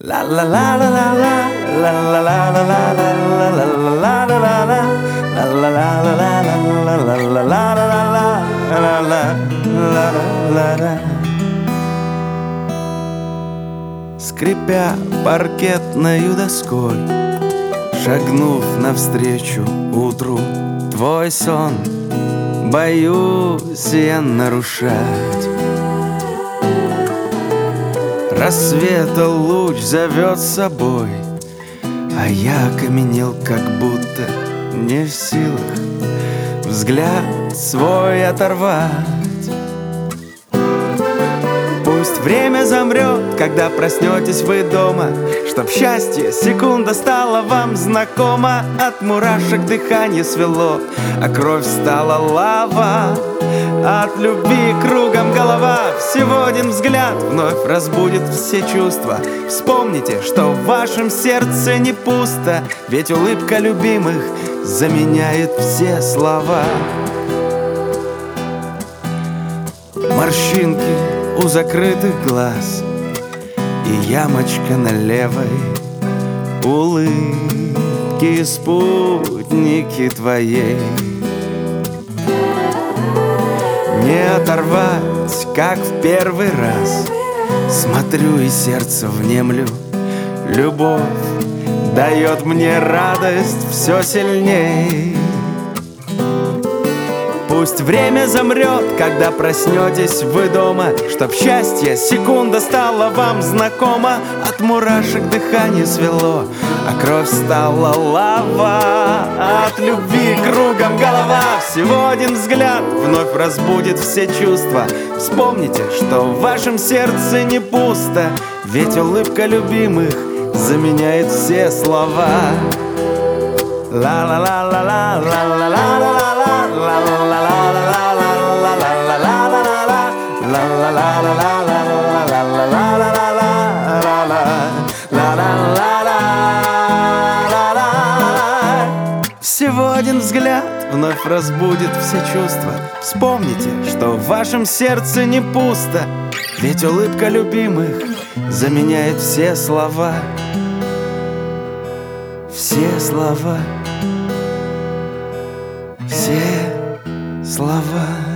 La la la la la la la la la la la la la la la la la la. Скрипя паркетною доской, шагнув навстречу утру, твой сон боюсь я нарушать. Рассвета луч зовет с собой, а я окаменел, как будто не в силах взгляд свой оторвать. Пусть время замрет, когда проснетесь вы дома, чтоб счастье секунда стала вам знакома. От мурашек дыхание свело, а кровь стала лава. От любви кругом голова. Всего один взгляд вновь разбудит все чувства. Вспомните, что в вашем сердце не пусто, ведь улыбка любимых заменяет все слова. Морщинки у закрытых глаз и ямочка на левой улыбке, спутники твоей. Не оторвать, как в первый раз, смотрю и сердце внемлю. Любовь дает мне радость все сильней. Пусть время замрет, когда проснетесь вы дома, чтоб счастье секунда стала вам знакома. От мурашек дыхание свело, а кровь стала лава. От любви кругом голова. Всего один взгляд вновь разбудит все чувства. Вспомните, что в вашем сердце не пусто, ведь улыбка любимых заменяет все слова. Всего один взгляд вновь разбудит все чувства. Вспомните, что в вашем сердце не пусто, ведь улыбка любимых заменяет все слова. Все слова, все слова.